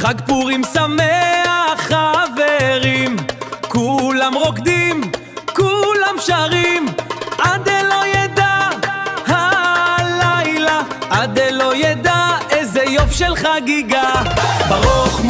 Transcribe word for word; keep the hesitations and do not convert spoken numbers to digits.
חג פורים שמח חברים, כולם רוקדים, כולם שרים, עד אלו ידע הלילה, עד אלו ידע איזה יופ של חגיגה. ברוך